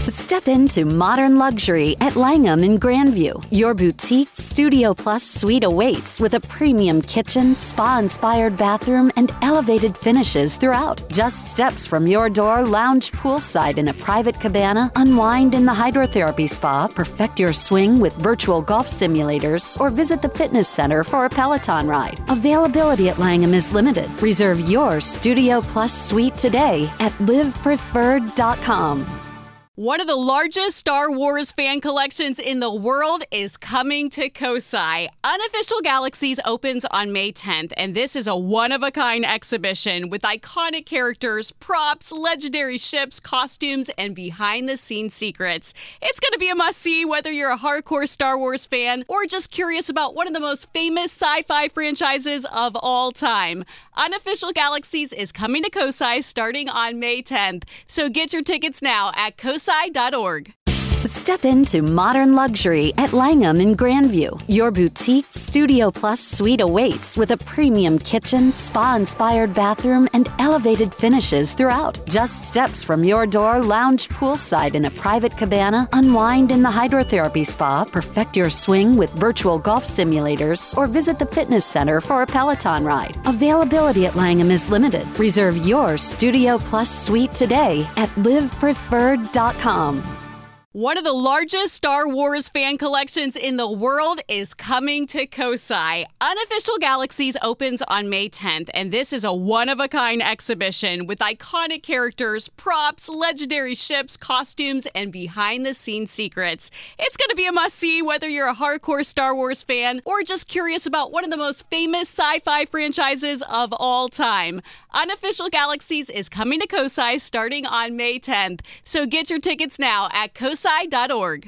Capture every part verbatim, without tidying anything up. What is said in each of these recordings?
Step into modern luxury at Langham in Grandview. Your boutique Studio Plus suite awaits with a premium kitchen, spa-inspired bathroom, and elevated finishes throughout. Just steps from your door, lounge poolside in a private cabana, unwind in the hydrotherapy spa, perfect your swing with virtual golf simulators, or visit the fitness center for a Peloton ride. Availability at Langham is limited. Reserve your Studio Plus suite today at live preferred dot com. One of the largest Star Wars fan collections in the world is coming to Kosai. Unofficial Galaxies opens on May tenth, and this is a one-of-a-kind exhibition with iconic characters, props, legendary ships, costumes, and behind-the-scenes secrets. It's going to be a must-see whether you're a hardcore Star Wars fan or just curious about one of the most famous sci-fi franchises of all time. Unofficial Galaxies is coming to Kosai starting on May tenth, so get your tickets now at kosai dot org. Step into modern luxury at Langham in Grandview. Your boutique Studio Plus suite awaits with a premium kitchen, spa-inspired bathroom, and elevated finishes throughout. Just steps from your door, lounge poolside in a private cabana, unwind in the hydrotherapy spa, perfect your swing with virtual golf simulators, or visit the fitness center for a Peloton ride. Availability at Langham is limited. Reserve your Studio Plus suite today at live preferred dot com. One of the largest Star Wars fan collections in the world is coming to Kosai. Unofficial Galaxies opens on May tenth, and this is a one-of-a-kind exhibition with iconic characters, props, legendary ships, costumes, and behind-the-scenes secrets. It's going to be a must-see whether you're a hardcore Star Wars fan or just curious about one of the most famous sci-fi franchises of all time. Unofficial Galaxies is coming to Kosai starting on May tenth, so get your tickets now at kosai dot org.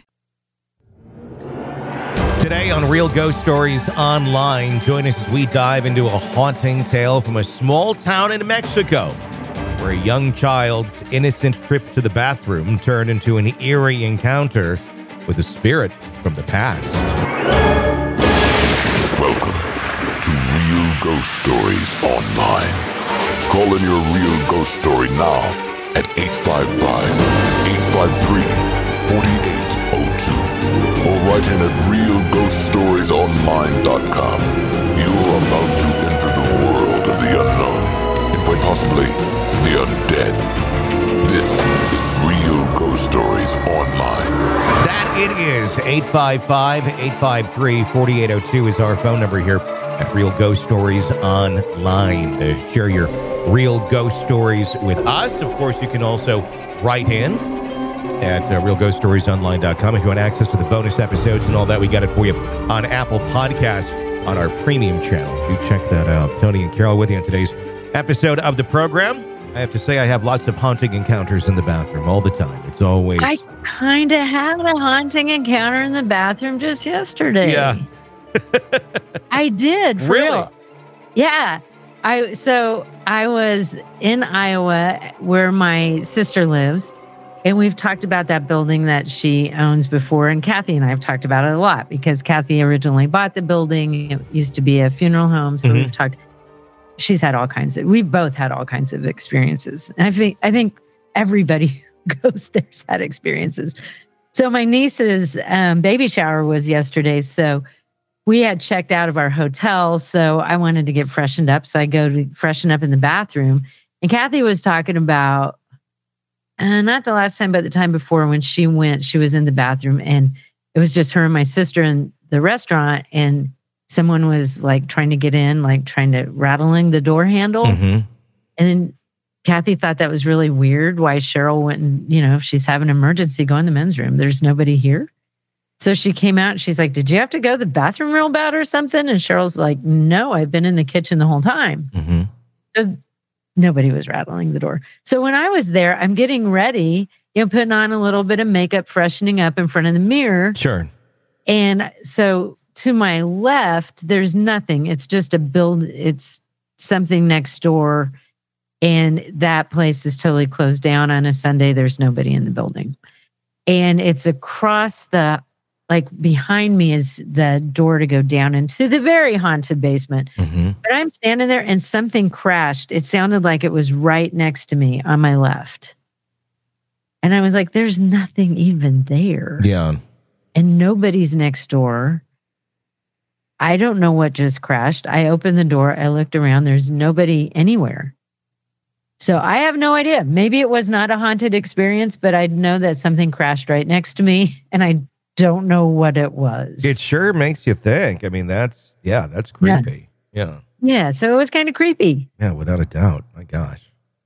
Today on Real Ghost Stories Online, join us as we dive into a haunting tale from a small town in Mexico, where a young child's innocent trip to the bathroom turned into an eerie encounter with a spirit from the past. Welcome to Real Ghost Stories Online. Call in your real ghost story now at eight five five, eight five three, four eight zero two or write in at real ghost stories online dot com. You're about to enter the world of the unknown and quite possibly the undead. This is Real Ghost Stories Online. That it is. eight five five, eight five three, four eight zero two is our phone number here at Real Ghost Stories Online. To share your real ghost stories with us. Of course, you can also write in at uh, real ghost stories online dot com if you want access to the bonus episodes and all that. We got it for you on Apple Podcasts on our premium channel. Do check that out. Tony and Carol with you on today's episode of the program. I have to say I have lots of haunting encounters in the bathroom all the time. It's always... I kind of had a haunting encounter in the bathroom just yesterday. Yeah. I did. For Really? real. Yeah. I So I was in Iowa where my sister lives. And we've talked about that building that she owns before. And Kathy and I have talked about it a lot because Kathy originally bought the building. It used to be a funeral home. So mm-hmm. we've talked, she's had all kinds of, we've both had all kinds of experiences. And I think, I think everybody who goes there's had experiences. So my niece's um, baby shower was yesterday. So we had checked out of our hotel. So I wanted to get freshened up. So I go to freshen up in the bathroom. And Kathy was talking about, Uh, not the last time, but the time before when she went, she was in the bathroom and it was just her and my sister in the restaurant and someone was like trying to get in, like trying to rattling the door handle. Mm-hmm. And then Kathy thought that was really weird why Cheryl went and, you know, if she's having an emergency, go in the men's room. There's nobody here. So she came out and she's like, did you have to go to the bathroom real bad or something? And Cheryl's like, no, I've been in the kitchen the whole time. Mm-hmm. So nobody was rattling the door. So when I was there, I'm getting ready, you know, putting on a little bit of makeup, freshening up in front of the mirror. Sure. And so to my left, there's nothing. It's just a build. It's something next door. And that place is totally closed down on a Sunday. There's nobody in the building. And it's across the, like behind me is the door to go down into the very haunted basement. Mm-hmm. But I'm standing there and something crashed. It sounded like it was right next to me on my left. And I was like, there's nothing even there. Yeah. And nobody's next door. I don't know what just crashed. I opened the door. I looked around. There's nobody anywhere. So I have no idea. Maybe it was not a haunted experience, but I know that something crashed right next to me, and I don't know what it was. It sure makes you think. I mean, that's, yeah, that's creepy. Yeah. Yeah. So it was kind of creepy. Yeah, without a doubt. My gosh.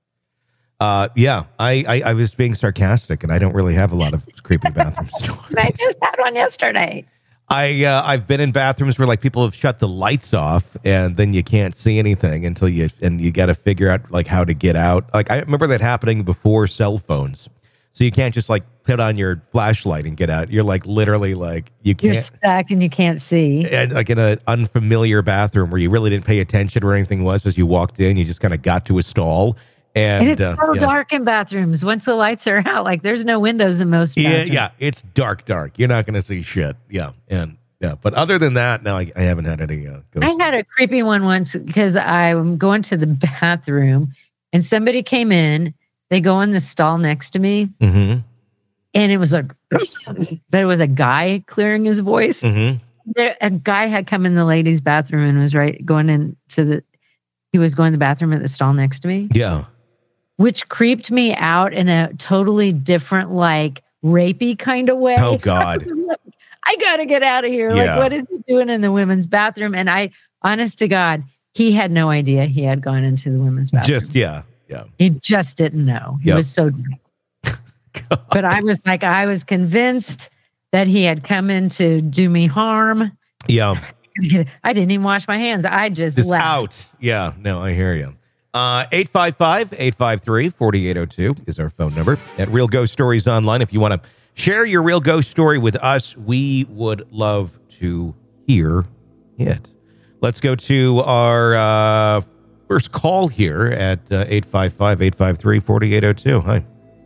Uh, yeah, I, I, I was being sarcastic, and I don't really have a lot of creepy bathroom stories. I just had one yesterday. I uh, I've been in bathrooms where like people have shut the lights off, and then you can't see anything until you and you got to figure out like how to get out. Like I remember that happening before cell phones, so you can't just like put on your flashlight and get out. You're like literally like you can't. You're stuck and you can't see. And like in an unfamiliar bathroom where you really didn't pay attention where anything was as you walked in, you just kind of got to a stall. And, and it's uh, so yeah. dark in bathrooms. Once the lights are out, like there's no windows in most Yeah, bathrooms. yeah, it's dark, dark. You're not going to see shit. Yeah, and yeah, but other than that, no, I, I haven't had any. Uh, ghosts. I had a creepy one once because I'm going to the bathroom and somebody came in. They go in the stall next to me, Mm-hmm. and it was a, but it was a guy clearing his voice. Mm-hmm. There, a guy had come in the ladies' bathroom and was right going into the. He was going to the bathroom at the stall next to me. Yeah. Which creeped me out in a totally different, like, rapey kind of way. Oh, God. I got to get out of here. Yeah. Like, what is he doing in the women's bathroom? And I, honest to God, he had no idea he had gone into the women's bathroom. Just, yeah, yeah. He just didn't know. He Yep. was so drunk. But I was like, I was convinced that he had come in to do me harm. Yeah. I didn't even wash my hands. I just, Just left. out. Yeah, no, I hear you. Uh, eight five five, eight five three, four eight zero two is our phone number at Real Ghost Stories Online. If you want to share your real ghost story with us, we would love to hear it. Let's go to our uh, first call here at uh, eight five five, eight five three, four eight zero two. Hi.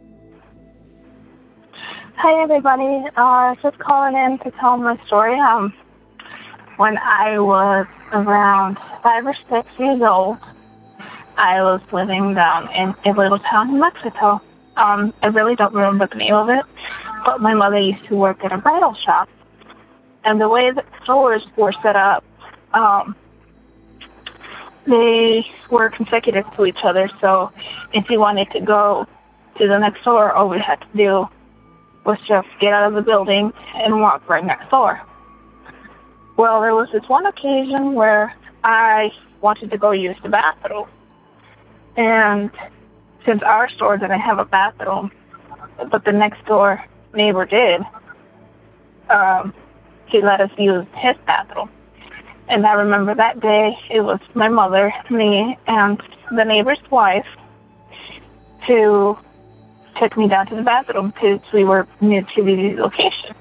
Hi, everybody. Uh, just calling in to tell my story. Um, when I was around five or six years old, I was living down in a little town in Mexico. Um, I really don't remember the name of it, but my mother used to work at a bridal shop. And the way the stores were set up, um, they were consecutive to each other. So if you wanted to go to the next store, all we had to do was just get out of the building and walk right next door. Well, there was this one occasion where I wanted to go use the bathroom. And since our store didn't have a bathroom, but the next door neighbor did, um, he let us use his bathroom. And I remember that day, it was my mother, me, and the neighbor's wife who took me down to the bathroom because we were near to the location.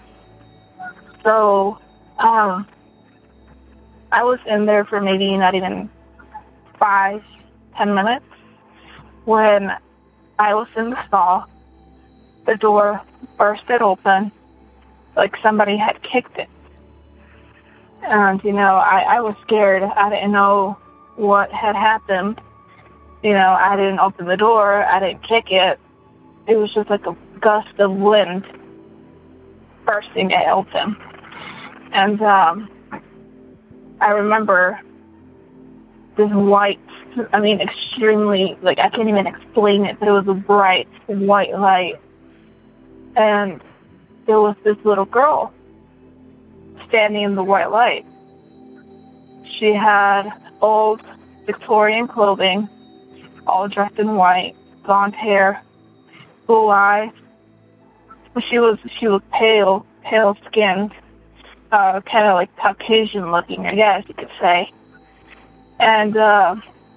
So um, I was in there for maybe not even five, ten minutes. When I was in the stall, the door bursted open like somebody had kicked it. And, you know, I, I was scared. I didn't know what had happened. You know, I didn't open the door. I didn't kick it. It was just like a gust of wind bursting it open. And um, I remember this white, I mean, extremely, like, I can't even explain it, but it was a bright white light. And there was this little girl standing in the white light. She had old Victorian clothing, all dressed in white, blonde hair, blue eyes. She was she was pale, pale skinned, uh, kind of like Caucasian looking, I guess you could say. And uh,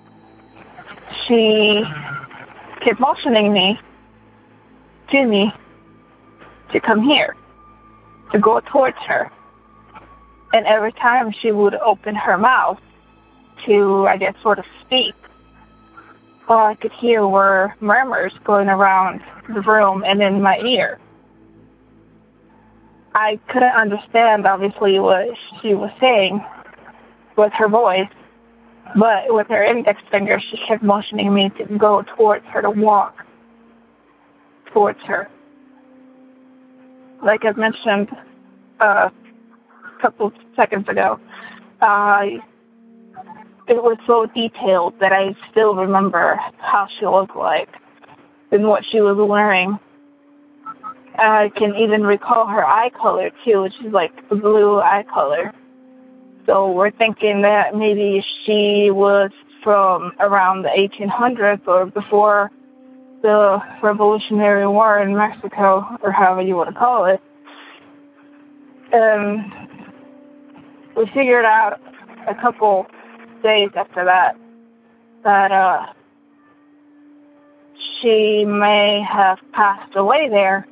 she kept motioning me to me to come here, to go towards her. And every time she would open her mouth to, I guess, sort of speak, all I could hear were murmurs going around the room and in my ear. I couldn't understand, obviously, what she was saying with her voice, but with her index finger, she kept motioning me to go towards her to walk. towards her. Like I mentioned uh, a couple of seconds ago, uh, it was so detailed that I still remember how she looked like and what she was wearing. I can even recall her eye color, too, which is like a blue eye color. So we're thinking that maybe she was from around the eighteen hundreds or before the Revolutionary War in Mexico, or however you want to call it. And we figured out a couple days after that that uh, she may have passed away there,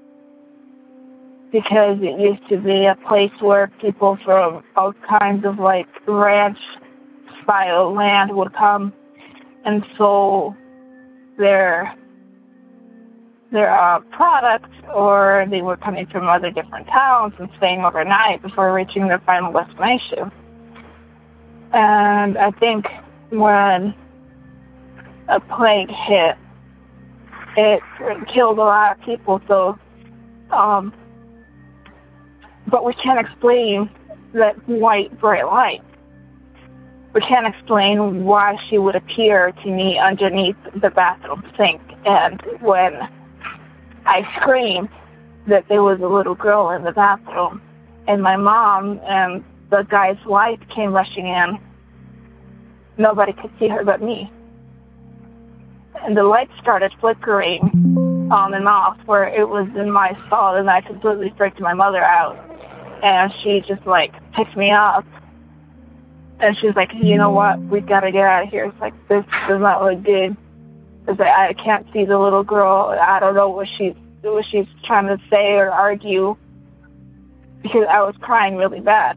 because it used to be a place where people from all kinds of like ranch-style land would come and sold their their uh, products, or they were coming from other different towns and staying overnight before reaching their final destination. And I think when a plague hit, it killed a lot of people. So, um, but we can't explain that white bright light. We can't explain why she would appear to me underneath the bathroom sink. And when I screamed that there was a little girl in the bathroom, and my mom and the guy's wife came rushing in, nobody could see her but me. And the light started flickering on and off where it was in my stall, and I completely freaked my mother out. And she just, like, picked me up. And she was like, you know what, we got to get out of here. It's like, this does not look good. It's like, I can't see the little girl. I don't know what she's, what she's trying to say or argue, because I was crying really bad.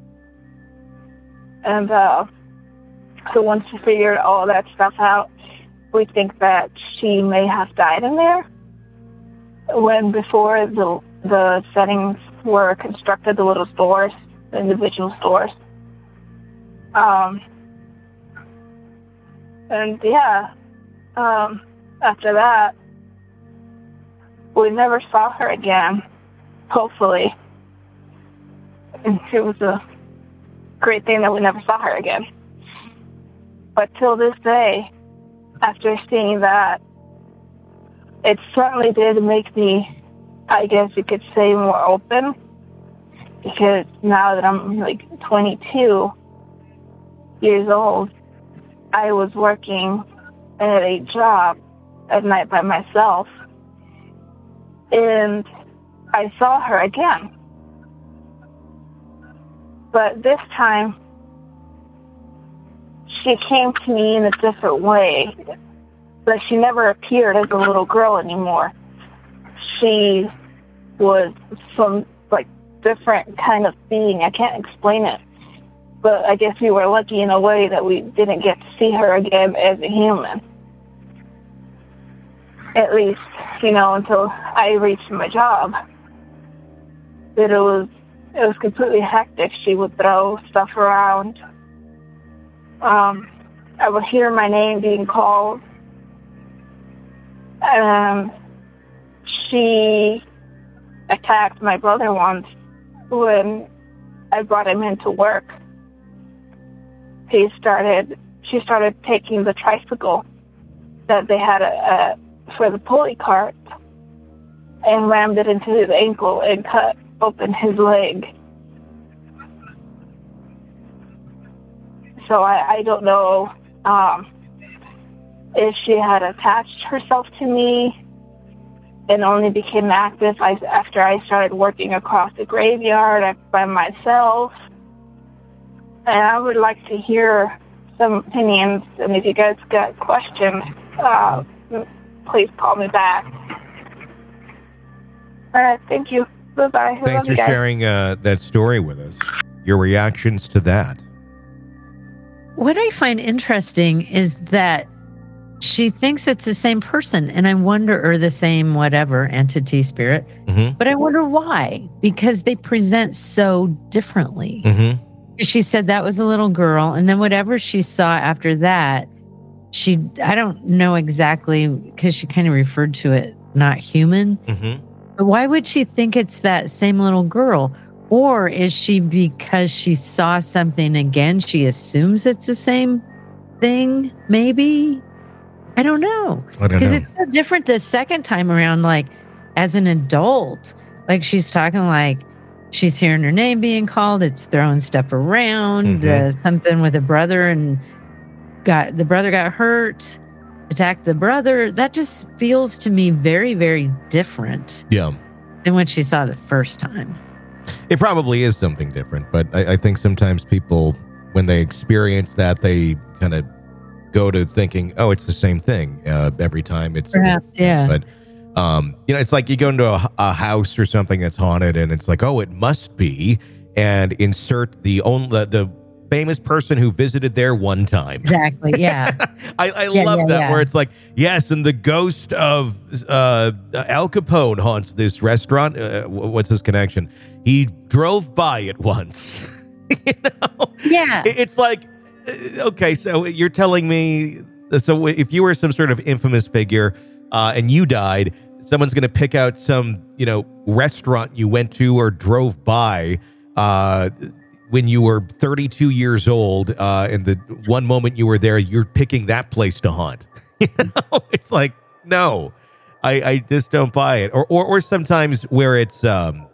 And uh, so once we figured all that stuff out, we think that she may have died in there. When before the the settings were constructed, the little stores, the individual stores. Um, and yeah, um, after that, we never saw her again, hopefully. And it was a great thing that we never saw her again. But till this day, after seeing that, it certainly did make me, I guess you could say, more open. Because now that I'm like twenty-two years old, I was working at a job at night by myself, and I saw her again. But this time, she came to me in a different way. Like, she never appeared as a little girl anymore. She was some, like, different kind of being. I can't explain it. But I guess we were lucky in a way that we didn't get to see her again as a human. At least, you know, until I reached my job. That it was, it was completely hectic. She would throw stuff around. Um, I would hear my name being called. Um, she attacked my brother once when I brought him into work. He started, she started taking the tricycle that they had a, a, for the pulley cart and rammed it into his ankle and cut open his leg. So I, I don't know um, if she had attached herself to me and only became active after I started working across the graveyard by myself. And I would like to hear some opinions, and if you guys got questions, uh, please call me back. All right, thank you. Bye-bye. Thanks for sharing uh, that story with us. Your reactions to that. What I find interesting is that she thinks it's the same person, and I wonder, or the same whatever entity, spirit, mm-hmm. but I wonder why, because they present so differently. Mm-hmm. She said that was a little girl, and then whatever she saw after that, she, I don't know exactly, because she kind of referred to it not human. Mm-hmm. But why would she think it's that same little girl? Or is she, because she saw something again, she assumes it's the same thing? Maybe? I don't know. I don't know. Because it's so different the second time around, like as an adult. Like she's talking like she's hearing her name being called. It's throwing stuff around. Mm-hmm. Uh, something with a brother and got the brother got hurt, attacked the brother. That just feels to me very, very different Yeah. than what she saw the first time. It probably is something different, but I, I think sometimes people, when they experience that, they kind of go to thinking, oh, it's the same thing uh, every time. It's Perhaps, yeah. But, um, you know, it's like you go into a, a house or something that's haunted and it's like, oh, it must be, and insert the only, the, the famous person who visited there one time. Exactly, yeah. I, I Yeah, love yeah, that yeah. where it's like, yes, and the ghost of uh, Al Capone haunts this restaurant. Uh, wh- what's his connection? He drove by it once. you know? Yeah. It- It's like, uh, okay, so you're telling me, so if you were some sort of infamous figure uh, and you died, someone's going to pick out some, you know, restaurant you went to or drove by uh, when you were thirty-two years old, uh, and the one moment you were there, you're picking that place to haunt. You know, it's like, no, I, I just don't buy it. Or, or, or sometimes where it's, um,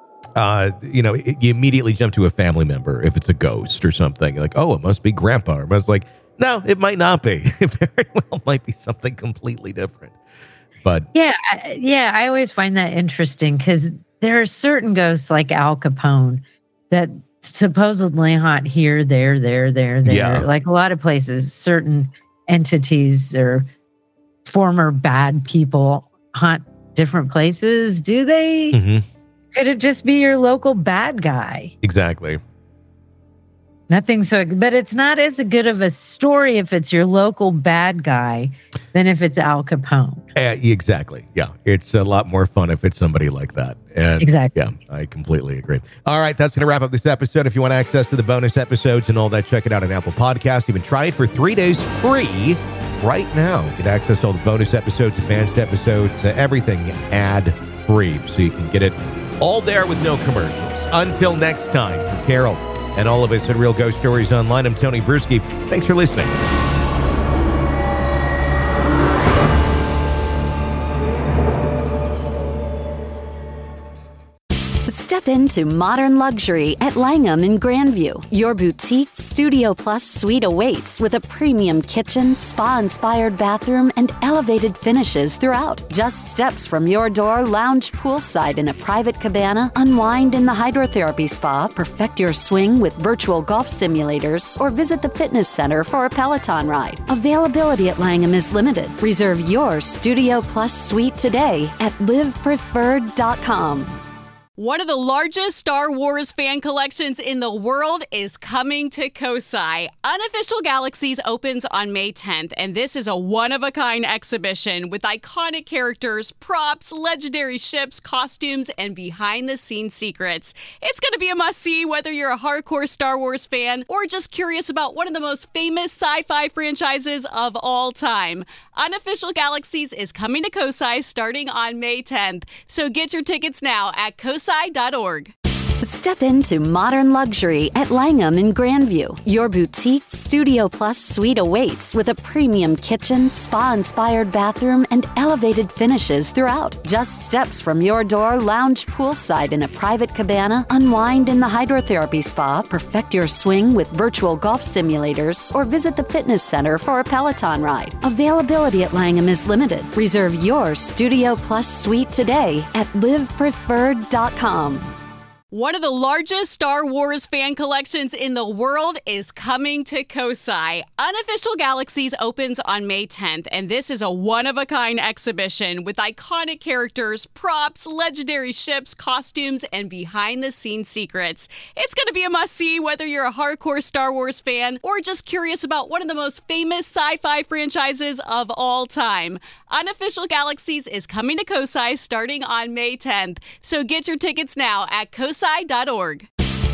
uh, you know, it, you immediately jump to a family member if it's a ghost or something. Like, oh, it must be grandpa. But it's like, no, it might not be. It very well might be something completely different. But Yeah, I- yeah, I always find that interesting because there are certain ghosts like Al Capone that supposedly haunt here, there, there, there, there. Yeah. Like a lot of places, certain entities or former bad people haunt different places. Do they? Mhm. Could it just be your local bad guy? exactly. Nothing so, but it's not as good of a story if it's your local bad guy than if it's Al Capone. Uh, exactly. Yeah. It's a lot more fun if it's somebody like that. And Exactly. Yeah, I completely agree. All right. That's going to wrap up this episode. If you want access to the bonus episodes and all that, check it out on Apple Podcasts. Even try it for three days free right now. Get access to all the bonus episodes, advanced episodes, uh, everything ad free. So you can get it all there with no commercials. Until next time, for Carol and all of us at Real Ghost Stories Online, I'm Tony Bruschi. Thanks for listening. Step into modern luxury at Langham in Grandview. Your boutique Studio Plus suite awaits with a premium kitchen, spa-inspired bathroom, and elevated finishes throughout. Just steps from your door, lounge poolside in a private cabana, unwind in the hydrotherapy spa, perfect your swing with virtual golf simulators, or visit the fitness center for a Peloton ride. Availability at Langham is limited. Reserve your Studio Plus suite today at live preferred dot com. One of the largest Star Wars fan collections in the world is coming to Kosai. Unofficial Galaxies opens on May tenth, and this is a one-of-a-kind exhibition with iconic characters, props, legendary ships, costumes, and behind-the-scenes secrets. It's going to be a must-see whether you're a hardcore Star Wars fan or just curious about one of the most famous sci-fi franchises of all time. Unofficial Galaxies is coming to Kosai starting on May tenth, so get your tickets now at kosai dot org. Step into modern luxury at Langham in Grandview. Your boutique Studio Plus suite awaits with a premium kitchen, spa-inspired bathroom, and elevated finishes throughout. Just steps from your door, lounge poolside in a private cabana, unwind in the hydrotherapy spa, perfect your swing with virtual golf simulators, or visit the fitness center for a Peloton ride. Availability at Langham is limited. Reserve your Studio Plus suite today at live preferred dot com. One of the largest Star Wars fan collections in the world is coming to Kosai. Unofficial Galaxies opens on May tenth, and this is a one-of-a-kind exhibition with iconic characters, props, legendary ships, costumes, and behind-the-scenes secrets. It's going to be a must-see whether you're a hardcore Star Wars fan or just curious about one of the most famous sci-fi franchises of all time. Unofficial Galaxies is coming to Kosai starting on May tenth, so get your tickets now at kosai dot org.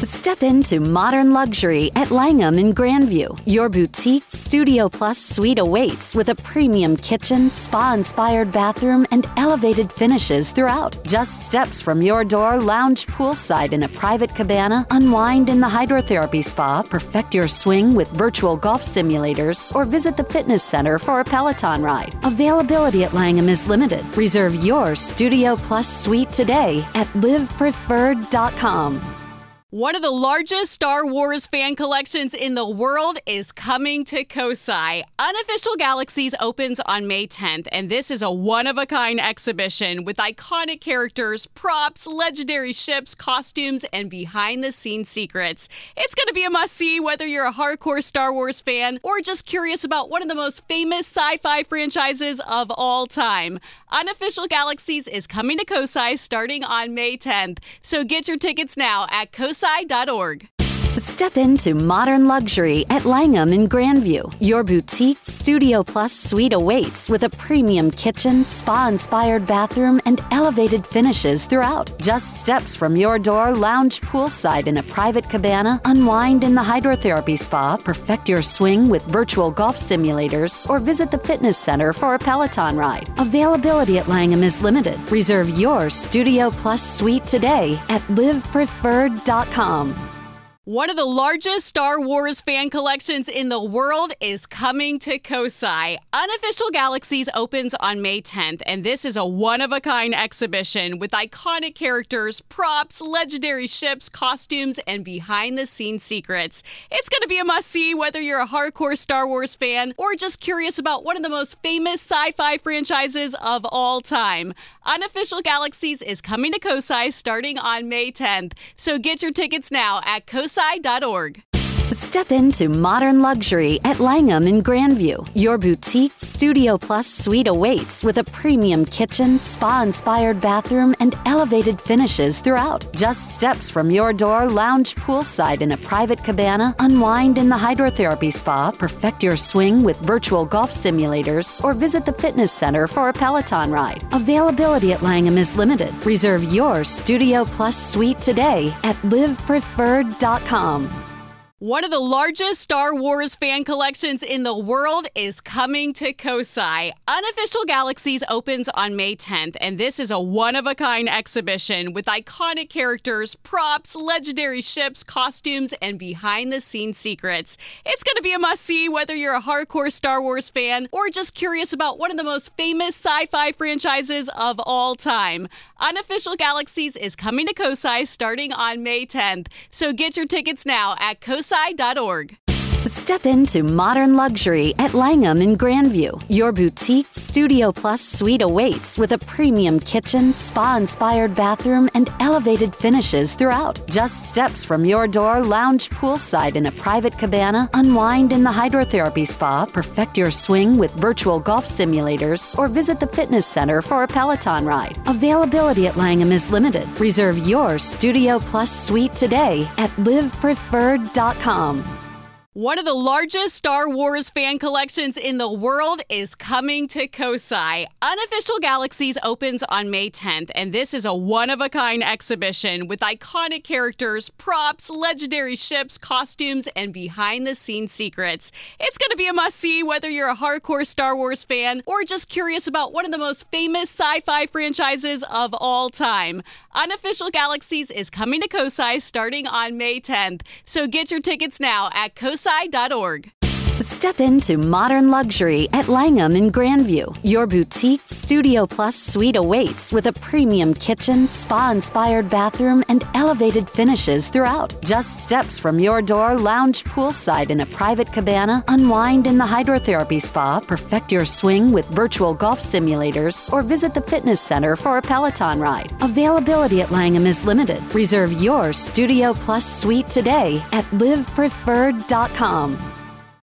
Step into modern luxury at Langham in Grandview. Your boutique Studio Plus suite awaits with a premium kitchen, spa-inspired bathroom, and elevated finishes throughout. Just steps from your door, lounge poolside in a private cabana, unwind in the hydrotherapy spa, perfect your swing with virtual golf simulators, or visit the fitness center for a Peloton ride. Availability at Langham is limited. Reserve your Studio Plus suite today at live preferred dot com. One of the largest Star Wars fan collections in the world is coming to Kosai. Unofficial Galaxies opens on May tenth, and this is a one-of-a-kind exhibition with iconic characters, props, legendary ships, costumes, and behind-the-scenes secrets. It's going to be a must-see whether you're a hardcore Star Wars fan or just curious about one of the most famous sci-fi franchises of all time. Unofficial Galaxies is coming to Kosai starting on May tenth, so get your tickets now at kosai dot org. Step into modern luxury at Langham in Grandview. Your boutique Studio Plus suite awaits with a premium kitchen, spa-inspired bathroom, and elevated finishes throughout. Just steps from your door, lounge poolside in a private cabana, unwind in the hydrotherapy spa, perfect your swing with virtual golf simulators, or visit the fitness center for a Peloton ride. Availability at Langham is limited. Reserve your Studio Plus suite today at live preferred dot com. One of the largest Star Wars fan collections in the world is coming to Kosai. Unofficial Galaxies opens on May tenth, and this is a one-of-a-kind exhibition with iconic characters, props, legendary ships, costumes, and behind-the-scenes secrets. It's going to be a must-see whether you're a hardcore Star Wars fan or just curious about one of the most famous sci-fi franchises of all time. Unofficial Galaxies is coming to Kosai starting on May tenth, so get your tickets now at kosai dot org. Step into modern luxury at Langham in Grandview. Your boutique Studio Plus suite awaits with a premium kitchen, spa-inspired bathroom, and elevated finishes throughout. Just steps from your door, lounge poolside in a private cabana, unwind in the hydrotherapy spa, perfect your swing with virtual golf simulators, or visit the fitness center for a Peloton ride. Availability at Langham is limited. Reserve your Studio Plus suite today at live preferred dot com. One of the largest Star Wars fan collections in the world is coming to Kosai. Unofficial Galaxies opens on May tenth, and this is a one-of-a-kind exhibition with iconic characters, props, legendary ships, costumes, and behind-the-scenes secrets. It's going to be a must-see whether you're a hardcore Star Wars fan or just curious about one of the most famous sci-fi franchises of all time. Unofficial Galaxies is coming to Kosai starting on May tenth, so get your tickets now at kosai dot org. Step into modern luxury at Langham in Grandview. Your boutique Studio Plus suite awaits with a premium kitchen, spa-inspired bathroom, and elevated finishes throughout. Just steps from your door, lounge poolside in a private cabana, unwind in the hydrotherapy spa, perfect your swing with virtual golf simulators, or visit the fitness center for a Peloton ride. Availability at Langham is limited. Reserve your Studio Plus suite today at live preferred dot com. One of the largest Star Wars fan collections in the world is coming to Kosai. Unofficial Galaxies opens on May tenth, and this is a one-of-a-kind exhibition with iconic characters, props, legendary ships, costumes, and behind-the-scenes secrets. It's going to be a must-see whether you're a hardcore Star Wars fan or just curious about one of the most famous sci-fi franchises of all time. Unofficial Galaxies is coming to Kosai starting on May tenth, so get your tickets now at kosai dot org. Step into modern luxury at Langham in Grandview. Your boutique Studio Plus suite awaits with a premium kitchen, spa-inspired bathroom, and elevated finishes throughout. Just steps from your door, lounge poolside in a private cabana, unwind in the hydrotherapy spa, perfect your swing with virtual golf simulators, or visit the fitness center for a Peloton ride. Availability at Langham is limited. Reserve your Studio Plus suite today at live preferred dot com.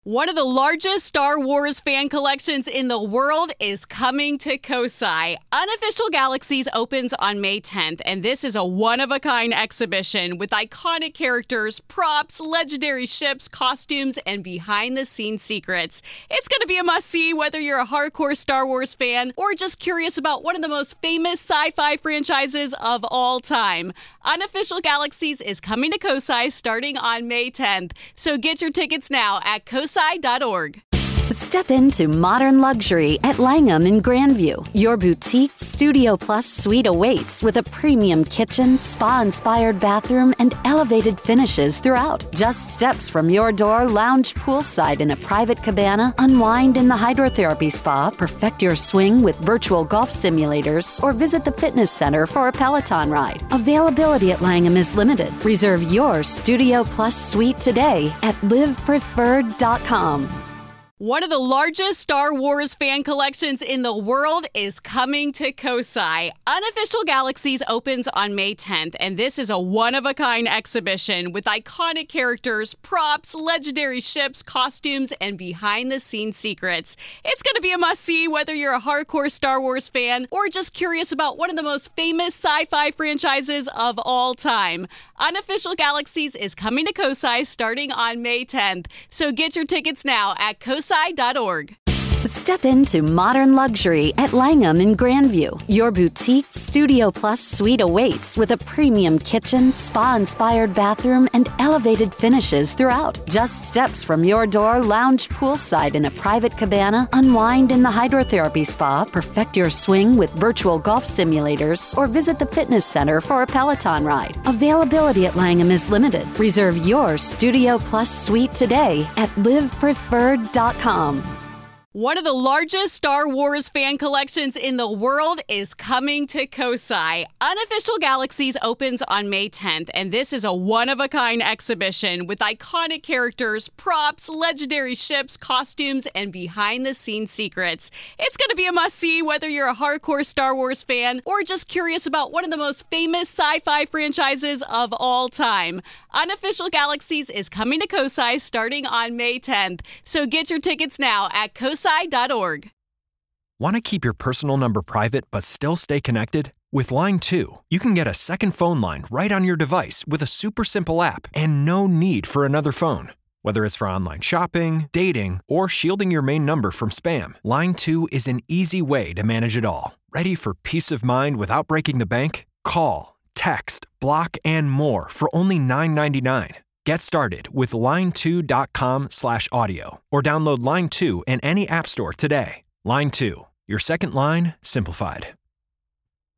One of the largest Star Wars fan collections in the world is coming to Kosai. Unofficial Galaxies opens on May tenth, and this is a one-of-a-kind exhibition with iconic characters, props, legendary ships, costumes, and behind-the-scenes secrets. It's going to be a must-see whether you're a hardcore Star Wars fan or just curious about one of the most famous sci-fi franchises of all time. Unofficial Galaxies is coming to Kosai starting on May tenth, so get your tickets now at kosai dot org. Step into modern luxury at Langham in Grandview. Your boutique Studio Plus suite awaits with a premium kitchen, spa-inspired bathroom, and elevated finishes throughout. Just steps from your door, lounge poolside in a private cabana, unwind in the hydrotherapy spa, perfect your swing with virtual golf simulators, or visit the fitness center for a Peloton ride. Availability at Langham is limited. Reserve your Studio Plus suite today at live preferred dot com. One of the largest Star Wars fan collections in the world is coming to Kosai. Unofficial Galaxies opens on May tenth, and this is a one-of-a-kind exhibition with iconic characters, props, legendary ships, costumes, and behind-the-scenes secrets. It's going to be a must-see whether you're a hardcore Star Wars fan or just curious about one of the most famous sci-fi franchises of all time. Unofficial Galaxies is coming to Kosai starting on May tenth, so get your tickets now at kosai dot org. Step into modern luxury at Langham in Grandview. Your boutique Studio Plus suite awaits with a premium kitchen, spa-inspired bathroom, and elevated finishes throughout. Just steps from your door, lounge poolside in a private cabana, unwind in the hydrotherapy spa, perfect your swing with virtual golf simulators, or visit the fitness center for a Peloton ride. Availability at Langham is limited. Reserve your Studio Plus suite today at live preferred dot com. One of the largest Star Wars fan collections in the world is coming to Kosai. Unofficial Galaxies opens on May tenth, and this is a one-of-a-kind exhibition with iconic characters, props, legendary ships, costumes, and behind-the-scenes secrets. It's going to be a must-see whether you're a hardcore Star Wars fan or just curious about one of the most famous sci-fi franchises of all time. Unofficial Galaxies is coming to Kosai starting on May tenth, so get your tickets now at kosai dot org. Want to keep your personal number private but still stay connected? With Line two, you can get a second phone line right on your device with a super simple app and no need for another phone. Whether it's for online shopping, dating, or shielding your main number from spam, Line two is an easy way to manage it all. Ready for peace of mind without breaking the bank? Call, text, block, and more for only nine ninety-nine. Get started with line two dot com slash audio or download Line two in any app store today. Line two, your second line simplified.